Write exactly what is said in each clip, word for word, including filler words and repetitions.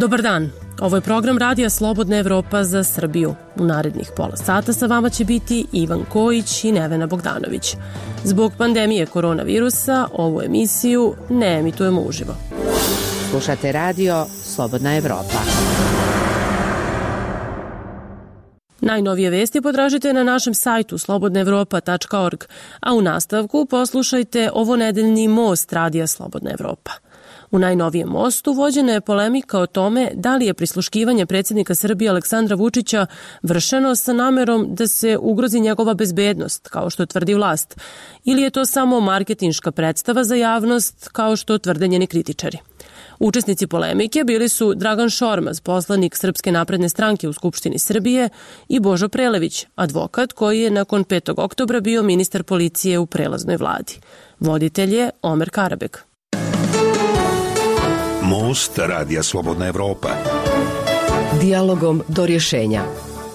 Dobar dan, ovo je program Radija Slobodna Evropa za Srbiju. U narednih pola sata sa vama će biti Ivan Kojić i Nevena Bogdanović. Zbog pandemije koronavirusa ovu emisiju ne emitujemo uživo. Slušate Radio Slobodna Evropa. Najnovije vesti potražite na našem sajtu slobodna evropa tačka org, a u nastavku poslušajte ovonedeljni most Radija Slobodna Evropa. U najnovijem mostu vođena je polemika o tome da li je prisluškivanje predsjednika Srbije Aleksandra Vučića vršeno sa namerom da se ugrozi njegova bezbednost, kao što tvrdi vlast, ili je to samo marketinška predstava za javnost, kao što tvrde njeni kritičari. Učesnici polemike bili su Dragan Šormaz, poslanik Srpske napredne stranke u Skupštini Srbije, i Božo Prelević, advokat koji je nakon petog oktobra bio ministar policije u prelaznoj vladi. Voditelj je Omer Karabek. Most Radija Slobodna Evropa. Dijalogom do rješenja.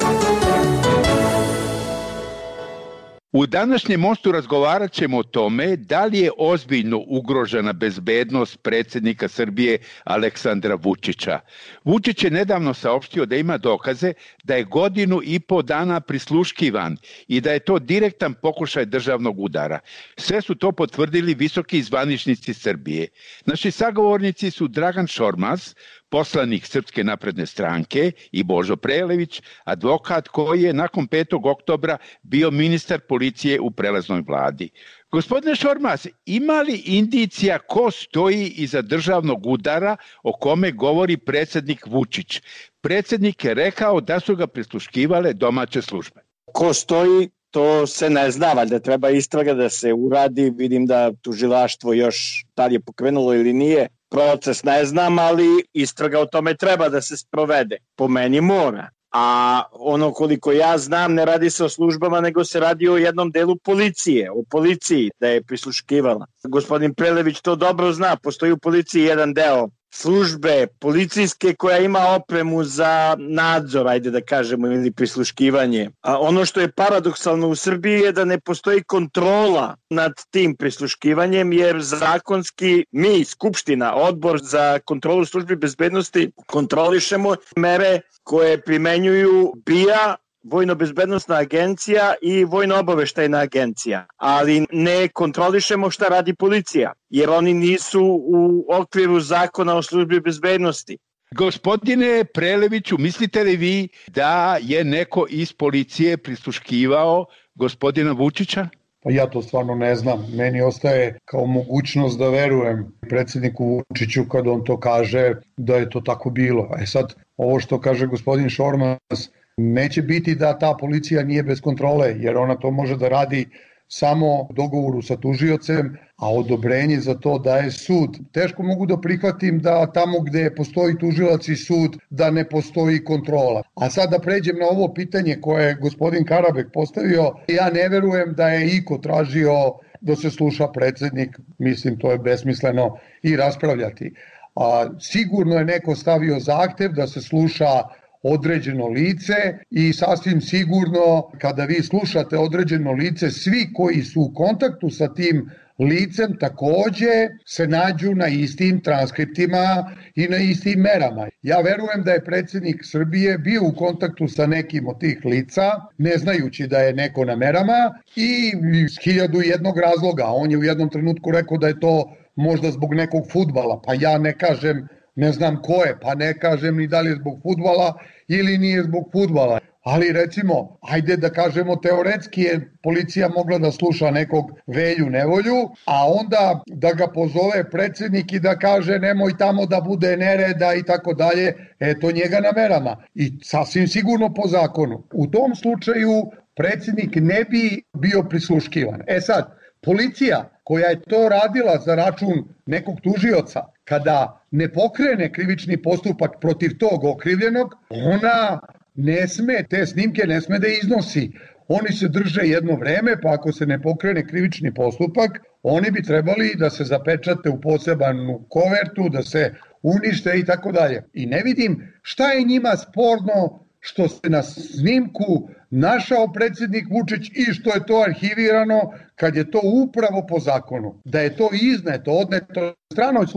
U današnjem mostu razgovarat ćemo o tome da li je ozbiljno ugrožena bezbednost predsjednika Srbije Aleksandra Vučića. Vučić je nedavno saopštio da ima dokaze da je godinu i po dana prisluškivan i da je to direktan pokušaj državnog udara. Sve su to potvrdili visoki zvaničnici Srbije. Naši sagovornici su Dragan Šormaz, poslanik Srpske napredne stranke, i Božo Prelević, advokat koji je nakon petog oktobra bio ministar policije u prelaznoj vladi. Gospodine Šormaz, ima li indicija ko stoji iza državnog udara o kome govori predsjednik Vučić? Predsjednik je rekao da su ga prisluškivale domaće službe. Ko stoji, to se ne zna, valjda treba istraga da se uradi. Vidim da tužilaštvo još da li je pokrenulo ili nije. Proces ne znam, ali istraga o tome treba da se sprovede. Po meni mora. A ono koliko ja znam, ne radi se o službama, nego se radi o jednom delu policije, o policiji da je prisluškivala. Gospodin Prelević to dobro zna, postoji u policiji jedan deo službe policijske koja ima opremu za nadzor, ajde da kažemo, ili prisluškivanje. A ono što je paradoksalno u Srbiji je da ne postoji kontrola nad tim prisluškivanjem, jer zakonski mi, Skupština, Odbor za kontrolu službi bezbednosti, kontrolišemo mere koje primenjuju B I A, Vojno-bezbednosna agencija i Vojno-obaveštajna agencija, ali ne kontrolišemo šta radi policija, jer oni nisu u okviru zakona o službi bezbednosti. Gospodine Preleviću, mislite li vi da je neko iz policije prisluškivao gospodina Vučića? Pa ja to stvarno ne znam. Meni ostaje kao mogućnost da verujem predsjedniku Vučiću kad on to kaže da je to tako bilo. E sad, ovo što kaže gospodin Šormaz, neće biti da ta policija nije bez kontrole, jer ona to može da radi samo u dogovoru sa tužiocem, a odobrenje za to daje sud. Teško mogu da prihvatim da tamo gde postoji tužilac i sud da ne postoji kontrola. A sad da pređem na ovo pitanje koje je gospodin Karabek postavio, ja ne verujem da je iko tražio da se sluša predsjednik, mislim to je besmisleno i raspravljati. A, sigurno je neko stavio zahtev da se sluša određeno lice i sasvim sigurno kada vi slušate određeno lice, svi koji su u kontaktu sa tim licem takođe se nađu na istim transkriptima i na istim merama. Ja verujem da je predsjednik Srbije bio u kontaktu sa nekim od tih lica, ne znajući da je neko na merama, i iz hiljadu jednog razloga. On je u jednom trenutku rekao da je to možda zbog nekog fudbala, pa ja ne kažem, ne znam ko je, pa ne kažem ni da li je zbog fudbala ili nije zbog fudbala. Ali recimo, ajde da kažemo teoretski je policija mogla da sluša nekog Velju Nevolju, a onda da ga pozove predsjednik i da kaže nemoj tamo da bude nereda i tako dalje, eto njega na merama. I sasvim sigurno po zakonu. U tom slučaju predsjednik ne bi bio prisluškivan. E sad, policija koja je to radila za račun nekog tužioca, kada ne pokrene krivični postupak protiv tog okrivljenog, ona ne sme, te snimke ne sme da iznosi. Oni se drže jedno vreme, pa ako se ne pokrene krivični postupak, oni bi trebali da se zapečate u posebnu kovertu, da se unište i tako dalje. I ne vidim šta je njima sporno što se na snimku našao predsjednik Vučić i što je to arhivirano kad je to upravo po zakonu. Da je to izneto, odneto stranoj službi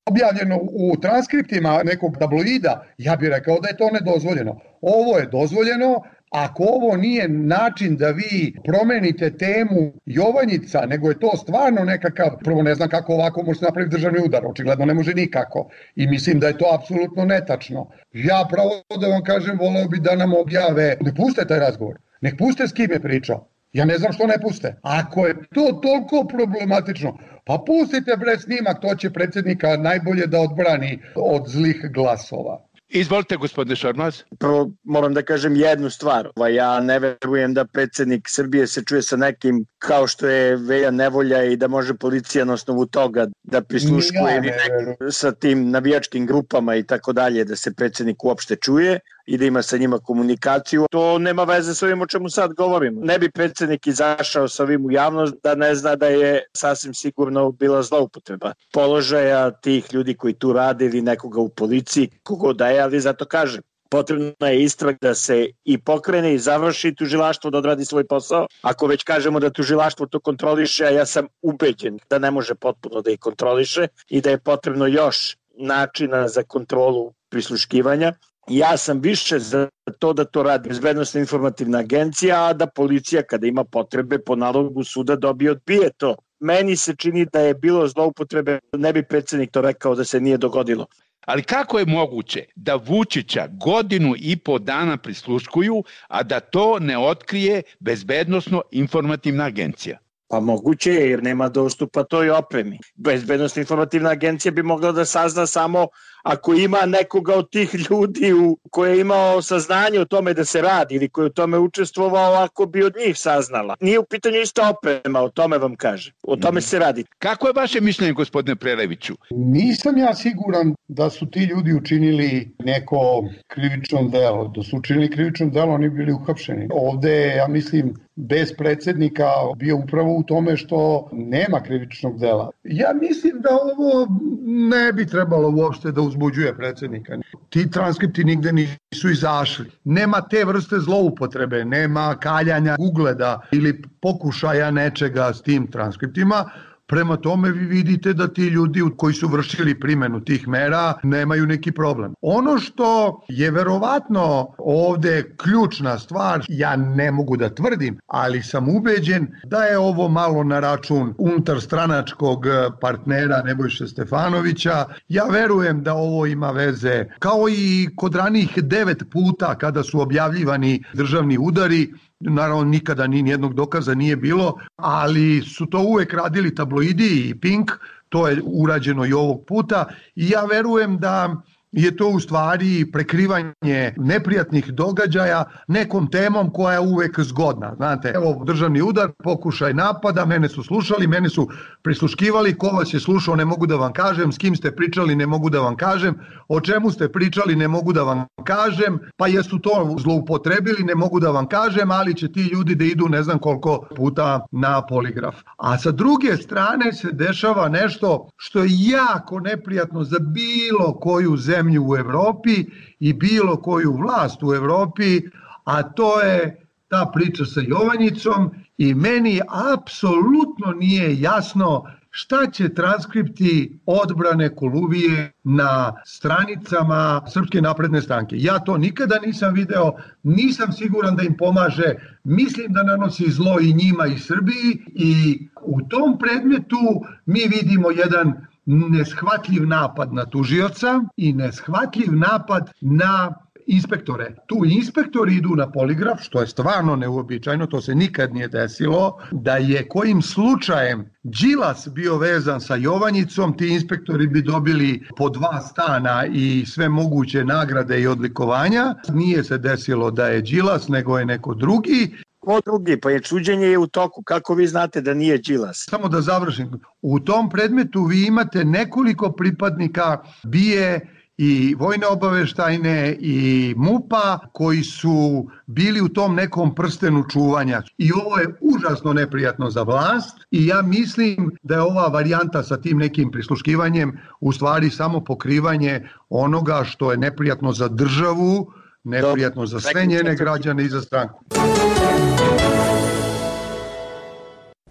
objavljeno u transkriptima nekog tabloida, ja bih rekao da je to nedozvoljeno. Ovo je dozvoljeno. Ako ovo nije način da vi promenite temu Jovanjica, nego je to stvarno nekakav, prvo ne znam kako ovako može napraviti državni udar, očigledno ne može nikako i mislim da je to apsolutno netačno. Ja pravo da vam kažem, voleo bi da nam objave, ne puste taj razgovor, nek puste s kim je pričao. Ja ne znam što ne puste. Ako je to toliko problematično, pa pustite bre snimak, to će predsjednika najbolje da odbrani od zlih glasova. Izvolite, gospodine Šormaz. Prvo moram da kažem jednu stvar. Ja ne verujem da predsjednik Srbije se čuje sa nekim kao što je Velja Nevolja i da može policija na osnovu toga da prisluškuje ili nekim sa tim navijačkim grupama i tako dalje, da se predsjednik uopšte čuje i da ima sa njima komunikaciju. To nema veze s ovim o čemu sad govorimo. Ne bi predsjednik izašao sa ovim u javnost da ne zna da je sasvim sigurno bila zloupotreba položaja tih ljudi koji tu rade ili nekoga u policiji, kogo da je, ali zato kažem. Potrebna je istraga da se i pokrene i završi tužilaštvo da odradi svoj posao. Ako već kažemo da tužilaštvo to kontroliše, a ja sam ubeđen da ne može potpuno da ih kontroliše i da je potrebno još načina za kontrolu prisluškivanja. Ja sam više za to da to radi Bezbednosna informativna agencija, a da policija kada ima potrebe po nalogu suda dobije odbije to. Meni se čini da je bilo zloupotrebe, ne bi predsjednik to rekao da se nije dogodilo. Ali kako je moguće da Vučića godinu i po dana prisluškuju, a da to ne otkrije Bezbednosno informativna agencija? Pa moguće je jer nema dostupa toj opremi. Bezbednosna informativna agencija bi mogla da sazna samo ako ima nekoga od tih ljudi u, koji je imao saznanje o tome da se radi ili koji je u tome učestvovao, ako bi od njih saznala. Nije u pitanju ista oprema, o tome vam kaže. O tome se radi. Kako je vaše mišljenje, gospodine Preleviću? Nisam ja siguran da su ti ljudi učinili neko krivično delo. Da su učinili krivično delo, oni bili uhapšeni. Ovde, ja mislim, bez predsjednika bio upravo u tome što nema krivičnog dela. Ja mislim da ovo ne bi trebalo uopšte da uzbuđuje predsjednika. Ti transkripti nigde nisu izašli. Nema te vrste zloupotrebe, nema kaljanja ugleda ili pokušaja nečega s tim transkriptima. Prema tome vi vidite da ti ljudi koji su vršili primjenu tih mera nemaju neki problem. Ono što je verovatno ovde ključna stvar, ja ne mogu da tvrdim, ali sam ubeđen da je ovo malo na račun unutarstranačkog partnera Nebojše Stefanovića. Ja verujem da ovo ima veze, kao i kod ranijih devet puta kada su objavljivani državni udari. Naravno, nikada ni jednog dokaza nije bilo, ali su to uvek radili tabloidi i Pink, to je urađeno i ovog puta i ja verujem da je to u stvari prekrivanje neprijatnih događaja nekom temom koja je uvek zgodna. Znate, evo državni udar, pokušaj napada, mene su slušali, mene su prisluškivali, ko vas je slušao ne mogu da vam kažem, s kim ste pričali ne mogu da vam kažem, o čemu ste pričali ne mogu da vam kažem, pa jesu to zloupotrebili ne mogu da vam kažem, ali će ti ljudi da idu ne znam koliko puta na poligraf. A sa druge strane se dešava nešto što je jako neprijatno za bilo koju zemlju u Evropi i bilo koju vlast u Evropi, a to je ta priča sa Jovanjicom i meni apsolutno nije jasno šta će transkripti odbrane Koluvije na stranicama Srpske napredne stranke. Ja to nikada nisam video, nisam siguran da im pomaže, mislim da nanosi zlo i njima i Srbiji i u tom predmetu mi vidimo jedan neshvatljiv napad na tužioca i neshvatljiv napad na inspektore. Tu inspektori idu na poligraf, što je stvarno neuobičajeno, to se nikad nije desilo, da je kojim slučajem Đilas bio vezan sa Jovanjicom, ti inspektori bi dobili po dva stana i sve moguće nagrade i odlikovanja. Nije se desilo da je Đilas, nego je neko drugi. Ko drugi? Pa je suđenje je u toku. Kako vi znate da nije Đilas? Samo da završim. U tom predmetu vi imate nekoliko pripadnika B I E i Vojne obaveštajne i MUP-a koji su bili u tom nekom prstenu čuvanja. I ovo je užasno neprijatno za vlast i ja mislim da je ova varijanta sa tim nekim prisluškivanjem u stvari samo pokrivanje onoga što je neprijatno za državu, neprijatno za sve njene građane i za stranku.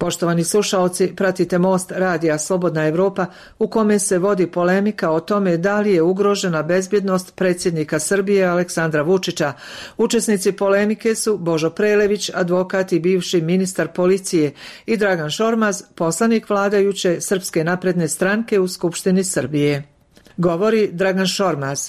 Poštovani slušaoci, pratite Most radija Slobodna Evropa u kome se vodi polemika o tome da li je ugrožena bezbjednost predsjednika Srbije Aleksandra Vučića. Učesnici polemike su Božo Prelević, advokat i bivši ministar policije, i Dragan Šormaz, poslanik vladajuće Srpske napredne stranke u Skupštini Srbije. Govori Dragan Šormaz.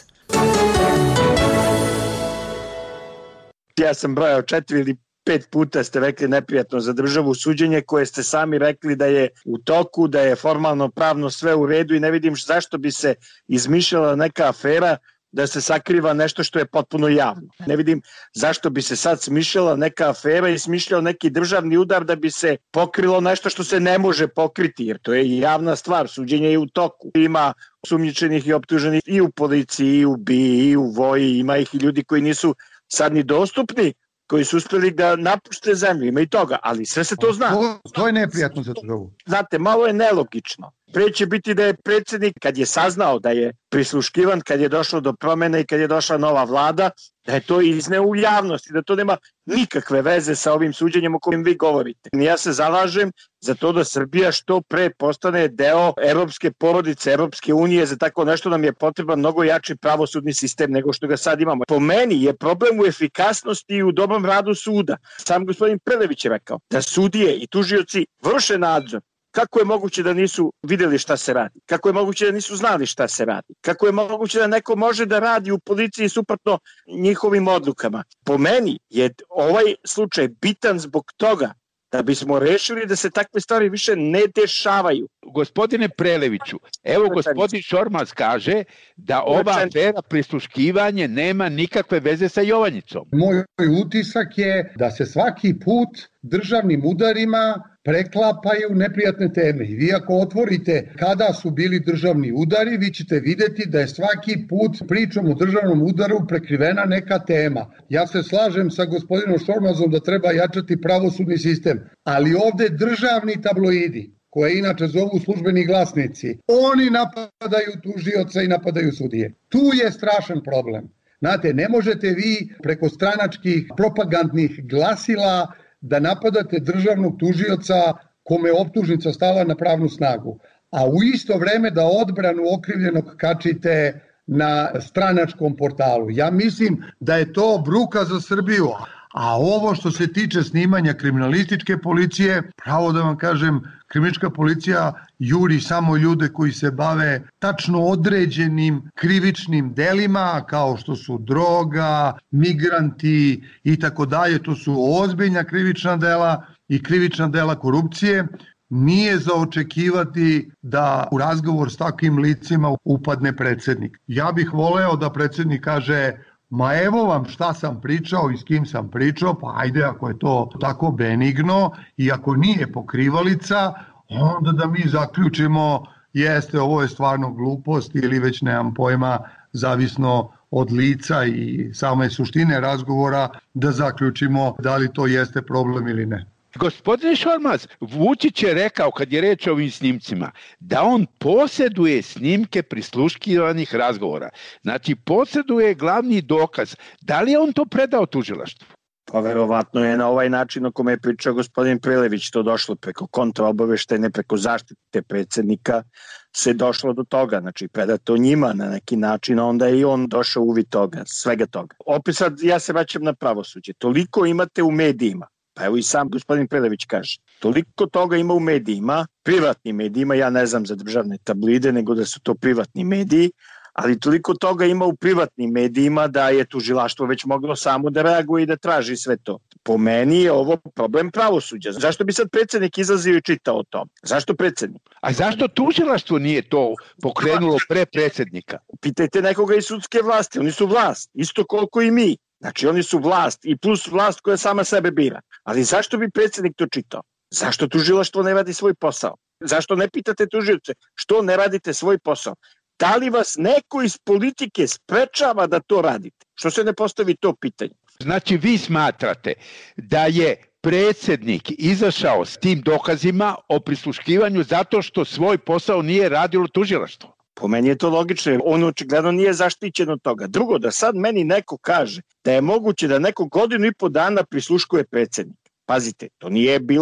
Ja sam brojao četiri ili pet puta ste rekli neprijatno za državu suđenje koje ste sami rekli da je u toku, da je formalno pravno sve u redu i ne vidim zašto bi se izmišljala neka afera da se sakriva nešto što je potpuno javno. Ne vidim zašto bi se sad smišljala neka afera i smišljao neki državni udar da bi se pokrilo nešto što se ne može pokriti, jer to je javna stvar, suđenje je u toku. Ima sumnjičenih i optuženih i u policiji, i u B I A, i u Voji, ima ih i ljudi koji nisu sad ni dostupni, koji su uspjeli da napušte zemlju, ima i toga, ali sve se to zna. To, to je neprijatno za državu. Znate, malo je nelogično. Pre će biti da je predsjednik, kad je saznao da je prisluškivan, kad je došlo do promjene i kad je došla nova vlada, da je to izneo u javnosti, da to nema nikakve veze sa ovim suđenjem o kojem vi govorite. Ja se zalažem za to da Srbija što pre postane deo evropske porodice, Evropske unije, za tako nešto nam je potreban mnogo jači pravosudni sistem nego što ga sad imamo. Po meni je problem u efikasnosti i u dobrom radu suda. Sam gospodin Prelević je rekao da sudije i tužioci vrše nadzor. Kako je moguće da nisu vidjeli šta se radi? Kako je moguće da nisu znali šta se radi? Kako je moguće da neko može da radi u policiji suprotno njihovim odlukama? Po meni je ovaj slučaj bitan zbog toga da bismo rešili da se takve stvari više ne dešavaju. Gospodine Preleviću, evo gospodin Šormaz kaže da ova afera prisluškivanje nema nikakve veze sa Jovanjicom. Moj utisak je da se svaki put državnim udarima preklapaju neprijatne teme. I vi ako otvorite kada su bili državni udari, vi ćete vidjeti da je svaki put pričom o državnom udaru prekrivena neka tema. Ja se slažem sa gospodinom Šormazom da treba jačati pravosudni sistem, ali ovde državni tabloidi, koje inače zovu službeni glasnici, oni napadaju tužioca i napadaju sudije. Tu je strašan problem. Znate, ne možete vi preko stranačkih propagandnih glasila da napadate državnog tužioca kome je optužnica stala na pravnu snagu, a u isto vreme da odbranu okrivljenog kačite na stranačkom portalu. Ja mislim da je to bruka za Srbiju. A ovo što se tiče snimanja kriminalističke policije, pravo da vam kažem, kriminalistička policija juri samo ljude koji se bave tačno određenim krivičnim delima, kao što su droga, migranti i tako dalje. To su ozbiljna krivična dela i krivična dela korupcije. Nije za očekivati da u razgovor s takvim licima upadne predsjednik. Ja bih voleo da predsjednik kaže: ma evo vam šta sam pričao i s kim sam pričao, pa ajde ako je to tako benigno i ako nije pokrivalica, onda da mi zaključimo jeste ovo je stvarno glupost ili već nemam pojma, zavisno od lica i same suštine razgovora, da zaključimo da li to jeste problem ili ne. Gospodine Šormaz, Vučić je rekao kad je reč o ovim snimcima da on posjeduje snimke prisluškivanih razgovora. Znači posjeduje glavni dokaz. Da li je on to predao tužilaštvu? Pa verovatno je na ovaj način o kome je pričao gospodin Prelević to došlo preko kontraobaveštajne, preko zaštite predsjednika se došlo do toga, znači predato njima na neki način, a onda je i on došao u uvid toga, svega toga. Opet sad ja se vraćam na pravosuđe. Toliko imate u medijima, pa evo i sam gospodin Prelević kaže, toliko toga ima u medijima, privatnim medijima, ja ne znam za državne tabloide, nego da su to privatni mediji, ali toliko toga ima u privatnim medijima da je tužilaštvo već moglo samo da reaguje i da traži sve to. Po meni je ovo problem pravosuđa. Zašto bi sad predsjednik izlazio i čitao o tom? Zašto predsjednik? A zašto tužilaštvo nije to pokrenulo pre predsjednika? Pitajte nekoga iz sudske vlasti, oni su vlast, isto koliko i mi. Znači oni su vlast i plus vlast koja sama sebe bira. Ali zašto bi predsjednik to čitao? Zašto tužilaštvo ne radi svoj posao? Zašto ne pitate tužioce što ne radite svoj posao? Da li vas neko iz politike sprečava da to radite? Što se ne postavi to pitanje? Znači vi smatrate da je predsjednik izašao s tim dokazima o prisluškivanju zato što svoj posao nije radilo tužilaštvo? Po meni je to logično, on očigledno nije zaštićen od toga. Drugo, da sad meni neko kaže da je moguće da neko godinu i po dana prisluškuje predsjednika. Pazite, to nije bilo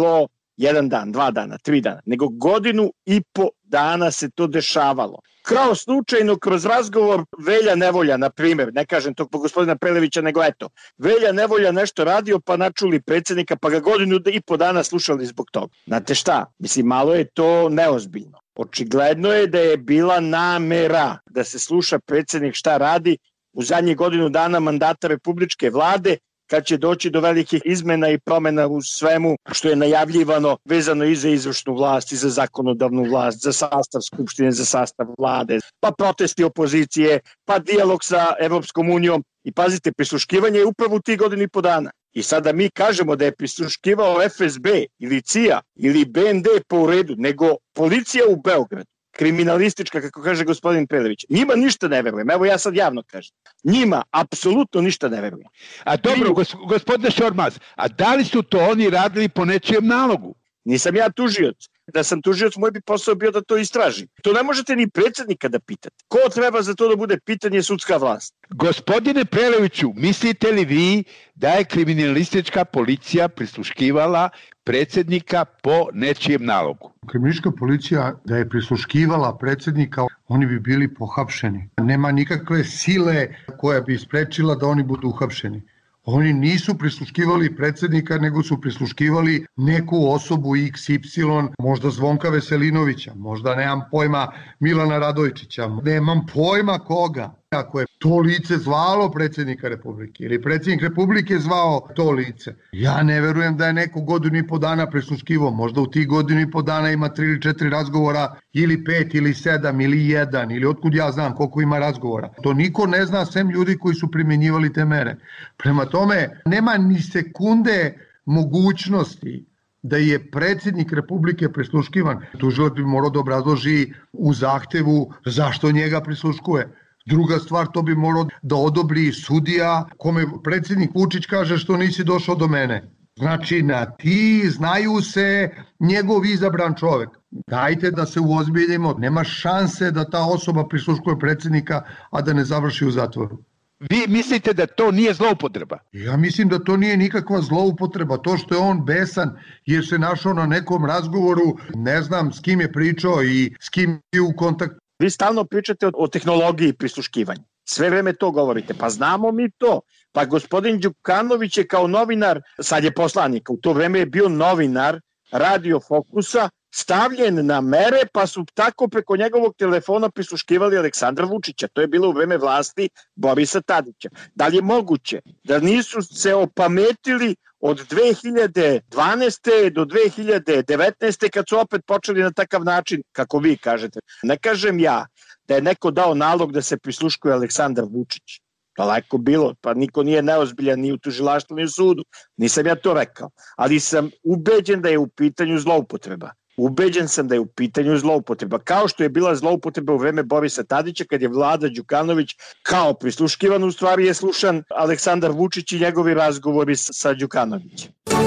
jedan dan, dva dana, tri dana, nego godinu i po dana se to dešavalo. Kao slučajno kroz razgovor Velja Nevolja, na primjer, ne kažem to po gospodina Prelevića, nego eto, Velja Nevolja nešto radio pa načuli predsjednika, pa ga godinu i po dana slušali zbog toga. Znate šta, mislim, malo je to neozbiljno. Očigledno je da je bila namera da se sluša predsjednik šta radi u zadnjih godinu dana mandata republičke vlade, kad će doći do velikih izmena i promjena u svemu što je najavljivano vezano i za izvršnu vlast, i za zakonodavnu vlast, za sastav skupštine, za sastav vlade, pa protesti opozicije, pa dijalog sa Evropskom unijom. I pazite, prisluškivanje je upravo u tih godinu i po dana. I sada mi kažemo da je prisluškivao F S B ili C I A ili B N D po uredu, nego policija u Beogradu, kriminalistička, kako kaže gospodin Prelević. Njima ništa ne verujem. Evo ja sad javno kažem. Njima apsolutno ništa ne verujem. A dobro, gospodine Šormaz, a da li su to oni radili po nečijem nalogu? Nisam ja tužioc. Da sam tužioc, moj bi posao bio da to istraži. To ne možete ni predsjednika da pitate. Ko treba za to da bude pitanje sudska vlast? Gospodine Preleviću, mislite li vi da je kriminalistička policija prisluškivala predsjednika po nečijem nalogu? Kriminalistička policija da je prisluškivala predsjednika, oni bi bili pohapšeni. Nema nikakve sile koja bi sprečila da oni budu uhapšeni. Oni nisu prisluškivali predsjednika, nego su prisluškivali neku osobu iks ipsilon, možda Zvonka Veselinovića, možda nemam pojma Milana Radojčića, nemam pojma koga. Ako je to lice zvalo predsjednika Republike ili predsjednik Republike zvao to lice, ja ne verujem da je neko godinu i po dana prisluškivao. Možda u tih godinu i po dana ima tri ili četiri razgovora, ili pet, ili sedam, ili jedan, ili otkud ja znam koliko ima razgovora. To niko ne zna sem ljudi koji su primjenjivali te mere. Prema tome, nema ni sekunde mogućnosti da je predsjednik Republike prisluškivan. Tužilac bi morao da obrazloži u zahtevu zašto njega prisluškuje. Druga stvar, to bi morao da odobri sudija kome predsjednik Vučić kaže što nisi došao do mene. Znači, na ti znaju se njegov izabran čovek. Dajte da se uozbiljimo. Nema šanse da ta osoba prisluškuje predsjednika, a da ne završi u zatvoru. Vi mislite da to nije zloupotreba? Ja mislim da to nije nikakva zloupotreba. To što je on besan jer se našao na nekom razgovoru, ne znam s kim je pričao i s kim je u kontaktu. Vi stalno pričate o tehnologiji prisluškivanja. Sve vreme to govorite. Pa znamo mi to. Pa gospodin Đukanović je kao novinar, sad je poslanik, u to vreme je bio novinar Radio Fokusa, stavljen na mere, pa su tako preko njegovog telefona prisluškivali Aleksandra Vučića. To je bilo u vreme vlasti Borisa Tadića. Da li je moguće da nisu se opametili od dve hiljade dvanaeste do dve hiljade devetnaeste kad su opet počeli na takav način, kako vi kažete? Ne kažem ja da je neko dao nalog da se prisluškuje Aleksandar Vučić. Daleko bilo, pa niko nije neozbiljan ni u tužilaštvu ni u sudu. Nisam ja to rekao, ali sam ubeđen da je u pitanju zloupotreba. Ubeđen sam da je u pitanju zloupotreba, kao što je bila zloupotreba u vreme Borisa Tadića kad je Vlada Đukanović kao prisluškivan, u stvari je slušan Aleksandar Vučić i njegovi razgovori sa Đukanovićem.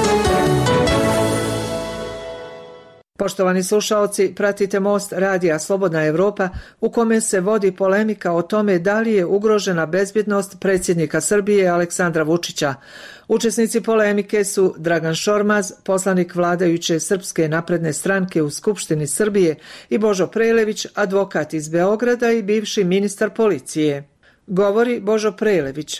Poštovani slušaoci, pratite Most radija Slobodna Evropa u kome se vodi polemika o tome da li je ugrožena bezbjednost predsjednika Srbije Aleksandra Vučića. Učesnici polemike su Dragan Šormaz, poslanik vladajuće Srpske napredne stranke u Skupštini Srbije, i Božo Prelević, advokat iz Beograda i bivši ministar policije. Govori Božo Prelević.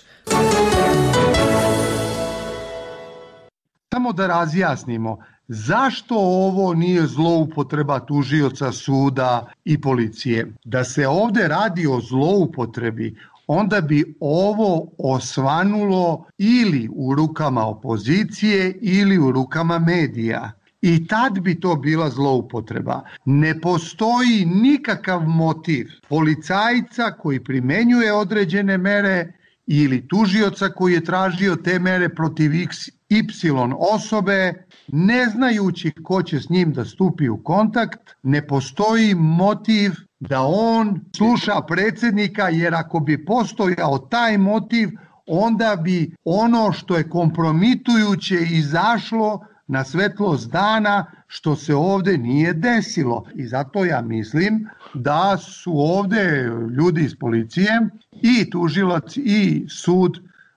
Samo da razjasnimo, zašto ovo nije zloupotreba tužioca, suda i policije? Da se ovde radi o zloupotrebi, onda bi ovo osvanulo ili u rukama opozicije ili u rukama medija. I tad bi to bila zloupotreba. Ne postoji nikakav motiv policajca koji primenjuje određene mere ili tužioca koji je tražio te mere protiv iks ipsilon osobe, ne znajući ko će s njim da stupi u kontakt. Ne postoji motiv da on sluša predsjednika, jer ako bi postojao taj motiv, onda bi ono što je kompromitujuće izašlo na svetlost dana, što se ovde nije desilo. I zato ja mislim da su ovde ljudi iz policije i tužilac i sud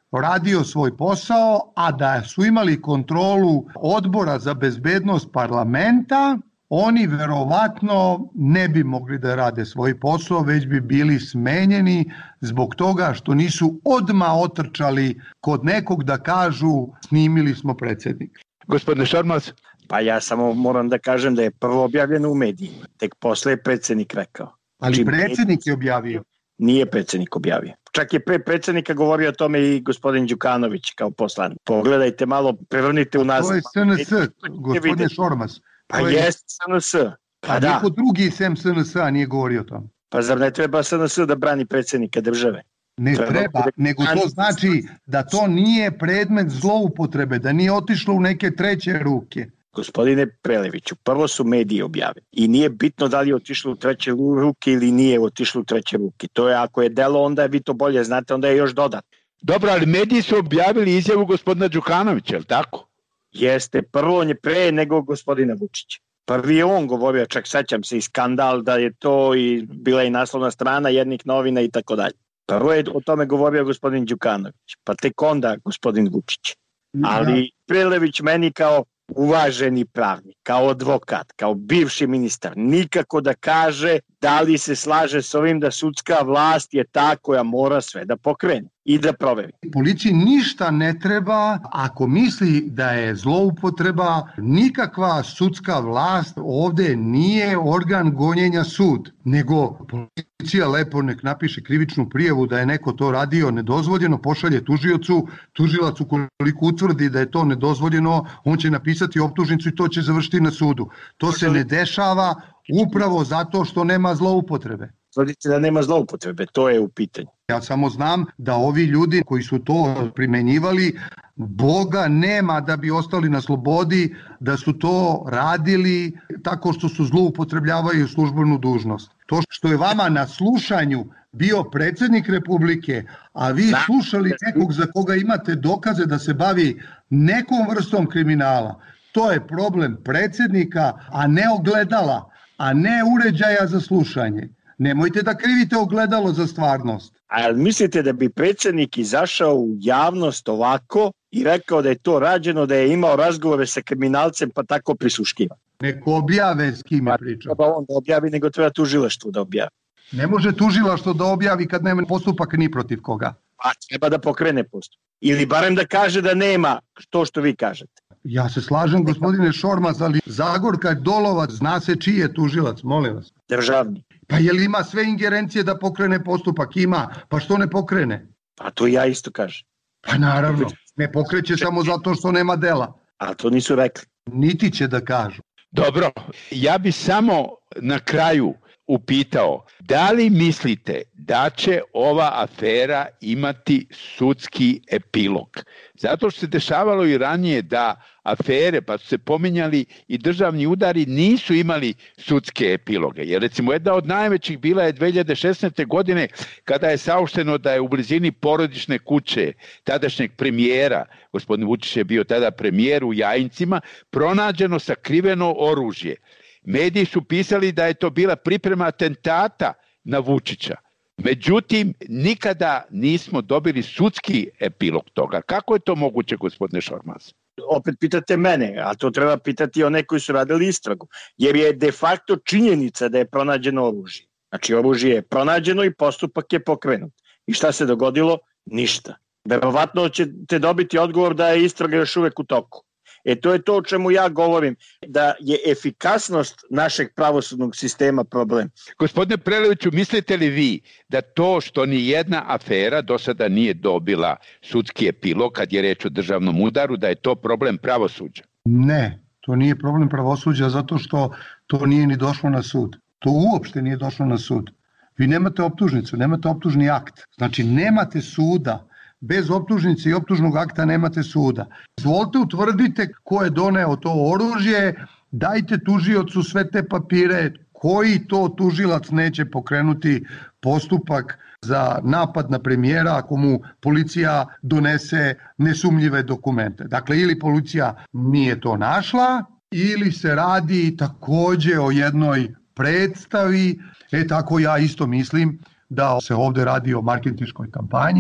radio svoj posao, a da su imali kontrolu odbora za bezbednost parlamenta, oni verovatno ne bi mogli da rade svoj posao, već bi bili smenjeni zbog toga što nisu odmah otrčali kod nekog da kažu snimili smo predsjednika. Gospodine Šormaz? Pa ja samo moram da kažem da je prvo objavljeno u medijima, tek posle je predsjednik rekao. Ali Čim predsjednik je objavio. Nije predsjednik objavio. Čak je pre predsjednika govorio o tome i gospodin Đukanović kao poslanik. Pogledajte malo, prevrnite u nas. To je S N S, gospodine Šormaz. Pa jeste S N S. Pa a da. Niko drugi sem S N S-a nije govorio o tome. Pa zar ne treba S N S da brani predsjednika države? Ne treba, treba nego to znači da to nije predmet zloupotrebe, da nije otišlo u neke treće ruke. Gospodine Preleviću, prvo su mediji objavili i nije bitno da li je otišlo u treće ruke ili nije otišlo u treće ruke. To je ako je delo, onda je vi to bolje znate, onda je još dodat. Dobro, ali mediji su objavili izjavu gospodina Đukanovića, je li tako? Jeste, prvo on je pre nego gospodina Vučića. Prvi je on govorio, čak sećam se i skandal da je to i bila i naslovna strana jednih novina i tako dalje. Prvo je o tome govorio gospodin Đukanović, pa tek onda gospodin Vučić. Ali Prelević meni kao uvaženi pravnik, kao advokat, kao bivši ministar, nikako da kaže da li se slaže s ovim da sudska vlast je ta koja mora sve da pokrene i da proveri. Policiji ništa ne treba ako misli da je zloupotreba, nikakva sudska vlast ovde nije organ gonjenja sud, nego policija lepo nek napiše krivičnu prijavu da je neko to radio nedozvoljeno, pošalje tužiocu, tužilac ukoliko utvrdi da je to nedozvoljeno, on će napisati optužnicu i to će završiti na sudu. To se ne dešava upravo zato što nema zloupotrebe. Tvrdite da nema zloupotrebe, to je u pitanju. Ja samo znam da ovi ljudi koji su to primenjivali, Boga nema da bi ostali na slobodi, da su to radili tako što su zloupotrebljavaju službenu dužnost. To što je vama na slušanju bio predsjednik Republike, a vi slušali nekog za koga imate dokaze da se bavi nekom vrstom kriminala, to je problem predsjednika, a ne ogledala, a ne uređaja za slušanje. Nemojte da krivite ogledalo za stvarnost. A mislite da bi predsjednik izašao u javnost ovako i rekao da je to rađeno, da je imao razgovore sa kriminalcem pa tako prisluškiva? Neko objave s kime priča. Treba on da objavi, nego treba tužilaštvo da objavi. Ne može tužilaštvo da objavi kad nema postupak ni protiv koga. Pa treba da pokrene postupak. Ili barem da kaže da nema to što vi kažete. Ja se slažem, gospodine Šormaz, ali Zagorka Dolovac, zna se čiji je tužilac, molim vas. Državni. Pa je li ima sve ingerencije da pokrene postupak? Ima. Pa što ne pokrene? Pa to ja isto kažem. Pa naravno. Ne pokreće samo zato što nema dela. A to nisu rekli. Niti će da kažu. Dobro, ja bi samo na kraju upitao, da li mislite da će ova afera imati sudski epilog? Zato što se dešavalo i ranije da afere, pa su se pominjali i državni udari, nisu imali sudske epiloge. Jer recimo jedna od najvećih bila je dve hiljade šesnaeste. godine kada je saopšteno da je u blizini porodične kuće tadašnjeg premijera, gospodin Vučić je bio tada premijer u Jajincima, pronađeno sakriveno oružje. Mediji su pisali da je to bila priprema atentata na Vučića. Međutim, nikada nismo dobili sudski epilog toga. Kako je to moguće, gospodine Šormaz? Opet pitate mene, a to treba pitati one koji su radili istragu. Jer je de facto činjenica da je pronađeno oružje. Znači, oružje je pronađeno i postupak je pokrenut. I šta se dogodilo? Ništa. Verovatno ćete dobiti odgovor da je istraga još uvek u toku. E to je to o čemu ja govorim, da je efikasnost našeg pravosudnog sistema problem. Gospodine Preleviću, mislite li vi da to što ni jedna afera do sada nije dobila sudski epilog kad je reč o državnom udaru, da je to problem pravosuđa? Ne, to nije problem pravosuđa zato što to nije ni došlo na sud. To uopšte nije došlo na sud. Vi nemate optužnicu, nemate optužni akt. Znači nemate suda. Bez optužnice i optužnog akta nemate suda. Izvolite, utvrdite ko je doneo to oružje, dajte tužiocu sve te papire, koji to tužilac neće pokrenuti postupak za napad na premijera ako mu policija donese nesumnjive dokumente. Dakle, ili policija nije to našla, ili se radi takođe o jednoj predstavi, e tako ja isto mislim da se ovde radi o marketinškoj kampanji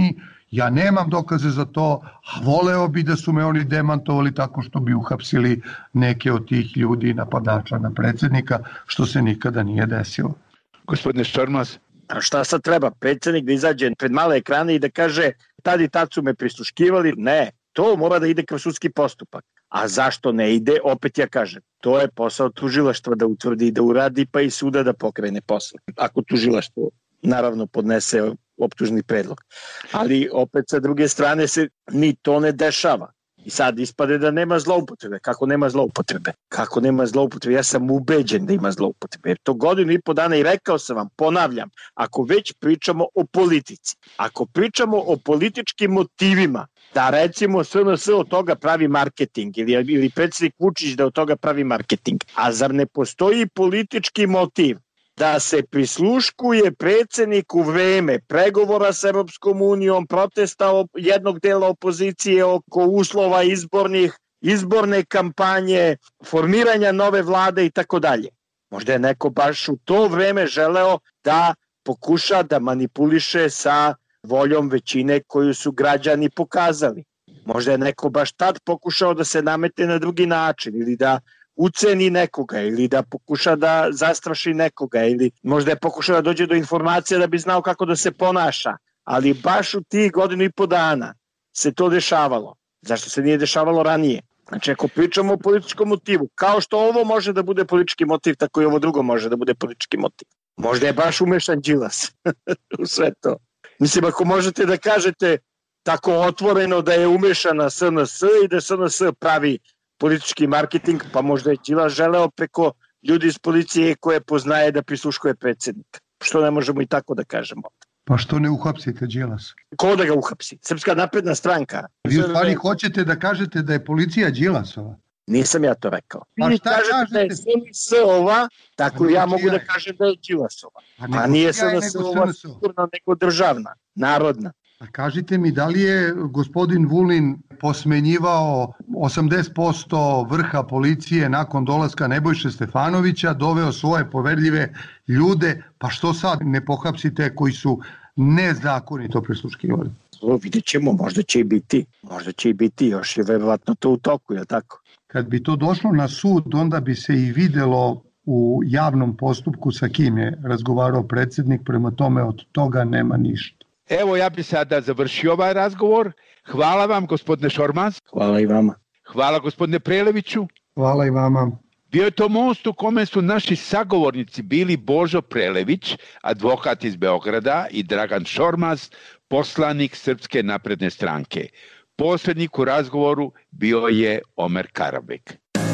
Ja nemam dokaze za to, a voleo bi da su me oni demantovali tako što bi uhapsili neke od tih ljudi, napadača na predsjednika, što se nikada nije desilo. Gospodine Šormaz. A šta sad treba? Predsjednik da izađe pred male ekrane i da kaže tad i tad su me prisluškivali? Ne, to mora da ide kroz sudski postupak. A zašto ne ide? Opet ja kažem, to je posao tužilaštva da utvrdi i da uradi, pa i suda da pokrene posao. Ako tužilaštvo naravno podnese optužni predlog. Ali opet sa druge strane se ni to ne dešava. I sad ispade da nema zloupotrebe. Kako nema zloupotrebe? Kako nema zloupotrebe? Ja sam ubeđen da ima zloupotrebe. Jer to godinu i po dana i rekao sam vam, ponavljam, ako već pričamo o politici, ako pričamo o političkim motivima, da recimo S N S od toga pravi marketing ili, ili predsjednik Vučić da od toga pravi marketing, a zar ne postoji politički motiv da se prisluškuje predsjednik u vreme pregovora s Europskom unijom, protesta jednog dela opozicije oko uslova izbornih, izborne kampanje, formiranja nove vlade i tako dalje. Možda je neko baš u to vreme želeo da pokuša da manipuliše sa voljom većine koju su građani pokazali. Možda je neko baš tad pokušao da se namete na drugi način ili da uceni nekoga ili da pokuša da zastraši nekoga ili možda je pokušao da dođe do informacija da bi znao kako da se ponaša. Ali baš u tih godinu i po dana se to dešavalo. Zašto se nije dešavalo ranije? Znači, ako pričamo o političkom motivu, kao što ovo može da bude politički motiv, tako i ovo drugo može da bude politički motiv. Možda je baš umešan Đilas u sve to. Mislim, ako možete da kažete tako otvoreno da je umešana S N S i da S N S pravi politički marketing, pa možda je Đilas želeo preko ljudi iz policije koje poznaje da prisluškuje predsjednika. Što ne možemo i tako da kažemo? Pa što ne uhapsite Đilas? Ko da ga uhapsi? Srpska napredna stranka. Vi u stvari hoćete da kažete da je policija Đilasova? Nisam ja to rekao. Pa šta kažete? kažete? Da je S N S ova, tako pa ja mogu da kažem da je Đilasova. A nije S N S ova sigurno nego državna, narodna. A kažite mi, da li je gospodin Vulin posmenjivao osamdeset posto vrha policije nakon dolaska Nebojše Stefanovića, doveo svoje poverljive ljude, pa što sad ne pohapsite koji su nezakonito prisluškivali? O, vidjet ćemo, možda će i biti, možda će i biti, još je verovatno to u toku, je li tako? Kad bi to došlo na sud, onda bi se i videlo u javnom postupku sa kim je razgovarao predsjednik, prema tome od toga nema ništa. Evo, ja bi sada završio ovaj razgovor. Hvala vam, gospodine Šormaz. Hvala i vama. Hvala, gospodine Preleviću. Hvala i vama. Bio je to most u kome su naši sagovornici bili Božo Prelević, advokat iz Beograda, i Dragan Šormaz, poslanik Srpske napredne stranke. Posrednik u razgovoru bio je Omer Karabek.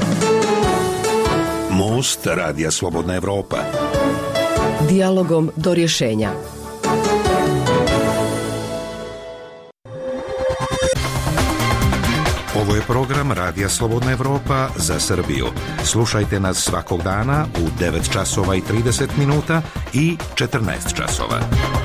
Most Radija Slobodna Evropa. Dijalogom do rješenja. Ovo je program Radija Slobodna Evropa za Srbiju. Slušajte nas svakog dana u devet časova i trideset minuta i četrnaest časova.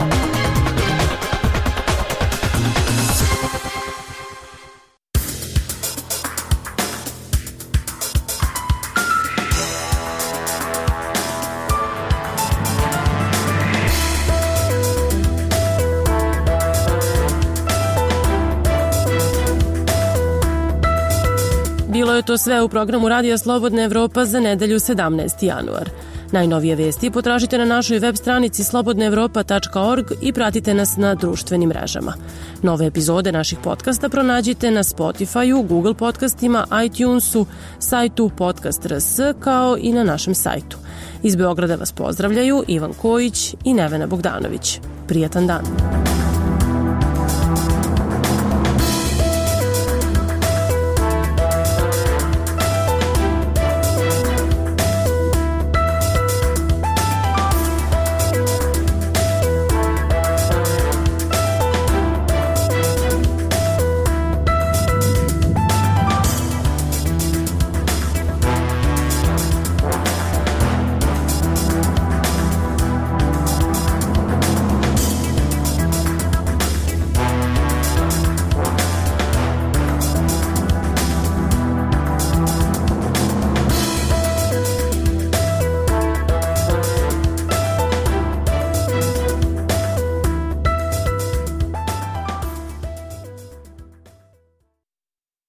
Bilo je to sve u programu Radija Slobodna Evropa za nedelju sedamnaesti januar. Najnovije vesti potražite na našoj web stranici slobodna evropa tačka org i pratite nas na društvenim mrežama. Nove epizode naših podcasta pronađite na Spotify-u, Google podcastima, iTunesu, sajtu Podcast R S kao i na našem sajtu. Iz Beograda vas pozdravljaju Ivan Kojić i Nevena Bogdanović. Prijatan dan!